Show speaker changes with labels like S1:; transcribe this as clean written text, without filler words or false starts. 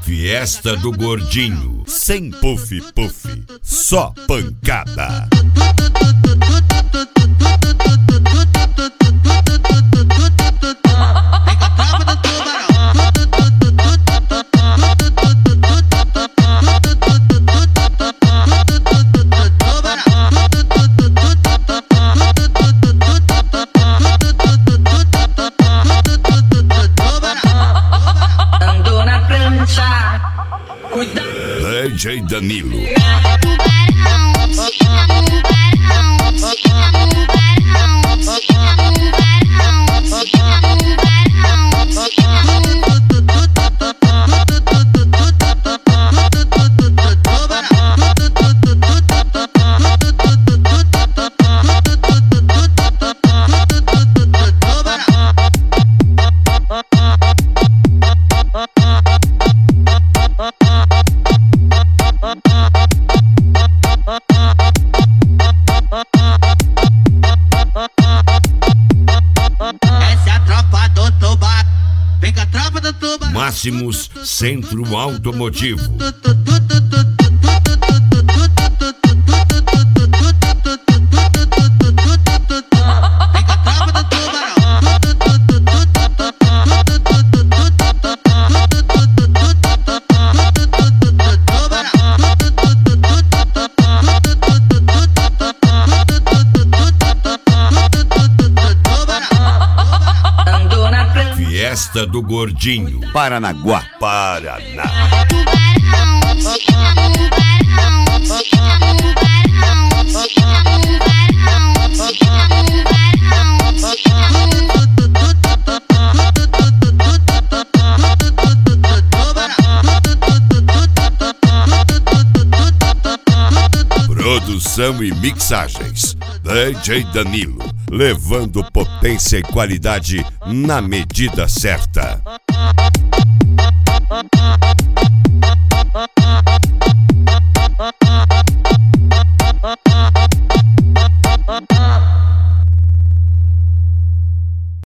S1: Fiesta do Gordinho, sem puff-puff, só pancada. DJ Danilo. Máximos Centro Automotivo. Fiesta do Gordinho, Paranaguá, Paraná. Produção e mixagens, DJ Danilo, levando potência e qualidade na medida certa.